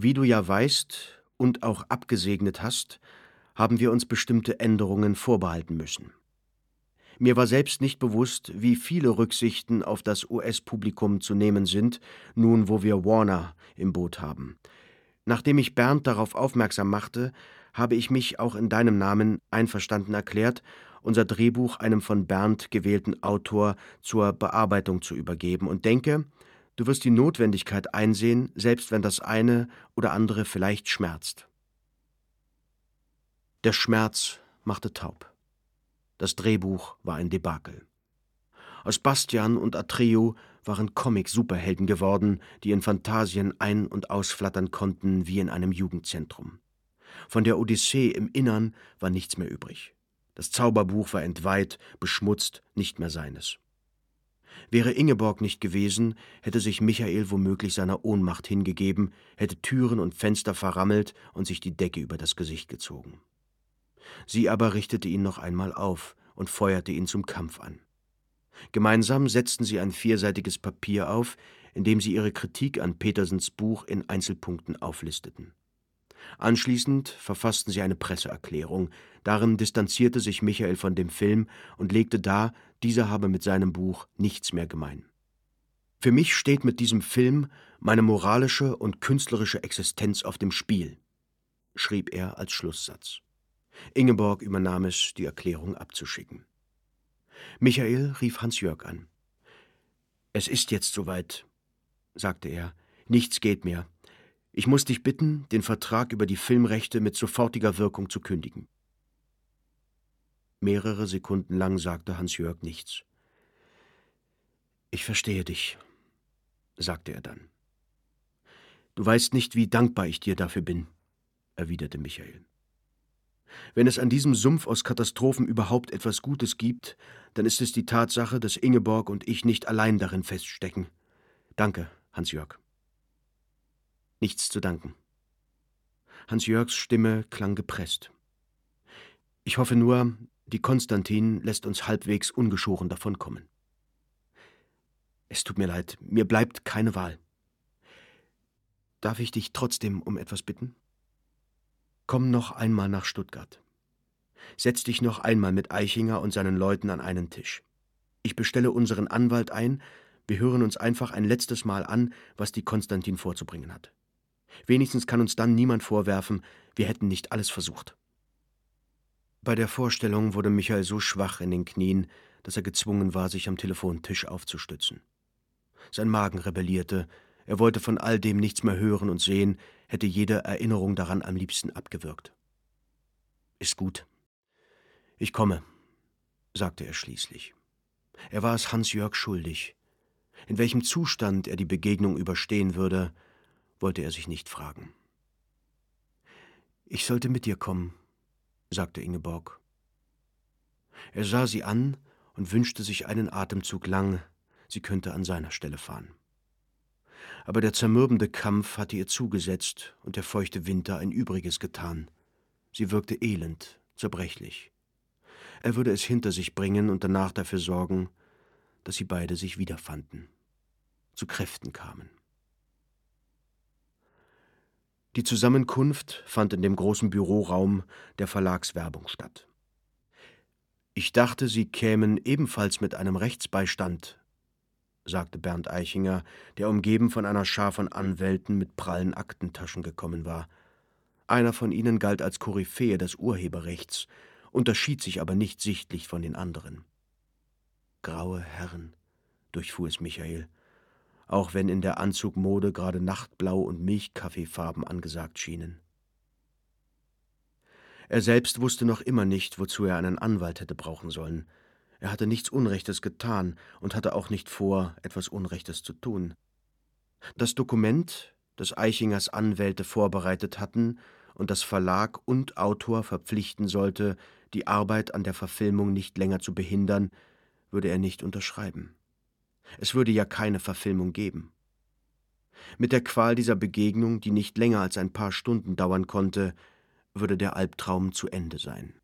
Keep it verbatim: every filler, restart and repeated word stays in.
Wie du ja weißt und auch abgesegnet hast, haben wir uns bestimmte Änderungen vorbehalten müssen. Mir war selbst nicht bewusst, wie viele Rücksichten auf das U S-Publikum zu nehmen sind, nun wo wir Warner im Boot haben. Nachdem ich Bernd darauf aufmerksam machte, habe ich mich auch in deinem Namen einverstanden erklärt, unser Drehbuch einem von Bernd gewählten Autor zur Bearbeitung zu übergeben und denke, du wirst die Notwendigkeit einsehen, selbst wenn das eine oder andere vielleicht schmerzt. Der Schmerz machte taub. Das Drehbuch war ein Debakel. Aus Bastian und Atreo waren Comic-Superhelden geworden, die in Phantasien ein- und ausflattern konnten wie in einem Jugendzentrum. Von der Odyssee im Innern war nichts mehr übrig. Das Zauberbuch war entweiht, beschmutzt, nicht mehr seines. Wäre Ingeborg nicht gewesen, hätte sich Michael womöglich seiner Ohnmacht hingegeben, hätte Türen und Fenster verrammelt und sich die Decke über das Gesicht gezogen. Sie aber richtete ihn noch einmal auf und feuerte ihn zum Kampf an. Gemeinsam setzten sie ein vierseitiges Papier auf, in dem sie ihre Kritik an Petersens Buch in Einzelpunkten auflisteten. Anschließend verfassten sie eine Presseerklärung. Darin distanzierte sich Michael von dem Film und legte dar, dieser habe mit seinem Buch nichts mehr gemein. »Für mich steht mit diesem Film meine moralische und künstlerische Existenz auf dem Spiel«, schrieb er als Schlusssatz. Ingeborg übernahm es, die Erklärung abzuschicken. Michael rief Hans-Jörg an. »Es ist jetzt soweit«, sagte er. »Nichts geht mehr. Ich muss dich bitten, den Vertrag über die Filmrechte mit sofortiger Wirkung zu kündigen.« Mehrere Sekunden lang sagte Hans-Jörg nichts. »Ich verstehe dich«, sagte er dann. »Du weißt nicht, wie dankbar ich dir dafür bin«, erwiderte Michael. »Wenn es an diesem Sumpf aus Katastrophen überhaupt etwas Gutes gibt, dann ist es die Tatsache, dass Ingeborg und ich nicht allein darin feststecken. Danke, Hans-Jörg.« »Nichts zu danken.« Hans-Jörgs Stimme klang gepresst. »Ich hoffe nur, die Konstantin lässt uns halbwegs ungeschoren davonkommen. Es tut mir leid, mir bleibt keine Wahl. Darf ich dich trotzdem um etwas bitten? Komm noch einmal nach Stuttgart. Setz dich noch einmal mit Eichinger und seinen Leuten an einen Tisch. Ich bestelle unseren Anwalt ein, wir hören uns einfach ein letztes Mal an, was die Konstantin vorzubringen hat. Wenigstens kann uns dann niemand vorwerfen, wir hätten nicht alles versucht.« Bei der Vorstellung wurde Michael so schwach in den Knien, dass er gezwungen war, sich am Telefontisch aufzustützen. Sein Magen rebellierte, er wollte von all dem nichts mehr hören und sehen, hätte jede Erinnerung daran am liebsten abgewürgt. »Ist gut. Ich komme«, sagte er schließlich. Er war es Hans-Jörg schuldig. In welchem Zustand er die Begegnung überstehen würde, wollte er sich nicht fragen. »Ich sollte mit dir kommen«, sagte Ingeborg. Er sah sie an und wünschte sich einen Atemzug lang, sie könnte an seiner Stelle fahren. Aber der zermürbende Kampf hatte ihr zugesetzt und der feuchte Winter ein Übriges getan. Sie wirkte elend, zerbrechlich. Er würde es hinter sich bringen und danach dafür sorgen, dass sie beide sich wiederfanden, zu Kräften kamen. Die Zusammenkunft fand in dem großen Büroraum der Verlagswerbung statt. »Ich dachte, Sie kämen ebenfalls mit einem Rechtsbeistand«, sagte Bernd Eichinger, der umgeben von einer Schar von Anwälten mit prallen Aktentaschen gekommen war. Einer von ihnen galt als Koryphäe des Urheberrechts, unterschied sich aber nicht sichtlich von den anderen. »Graue Herren«, durchfuhr es Michael, auch wenn in der Anzugmode gerade Nachtblau und Milchkaffeefarben angesagt schienen. Er selbst wusste noch immer nicht, wozu er einen Anwalt hätte brauchen sollen. Er hatte nichts Unrechtes getan und hatte auch nicht vor, etwas Unrechtes zu tun. Das Dokument, das Eichingers Anwälte vorbereitet hatten und das Verlag und Autor verpflichten sollte, die Arbeit an der Verfilmung nicht länger zu behindern, würde er nicht unterschreiben. Es würde ja keine Verfilmung geben. Mit der Qual dieser Begegnung, die nicht länger als ein paar Stunden dauern konnte, würde der Albtraum zu Ende sein.